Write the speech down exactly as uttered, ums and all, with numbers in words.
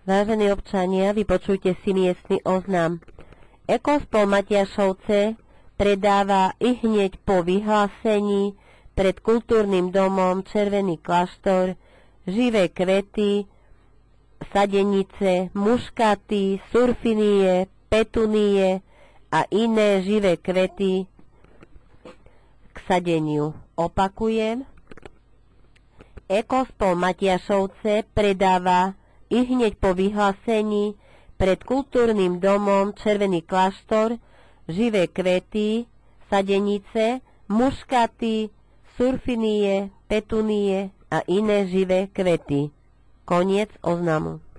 Vážení občania, vypočujte si miestny oznam. Ekospol Matiašovce predáva i hneď po vyhlásení pred kultúrnym domom Červený kláštor živé kvety, sadenice, muškaty, surfinie, petunie a iné živé kvety k sadeniu. Opakujem. Ekospol Matiašovce predáva i hneď po vyhlásení pred kultúrnym domom Červený kláštor živé kvety, sadenice, muškaty, surfinie, petunie a iné živé kvety. Koniec oznamu.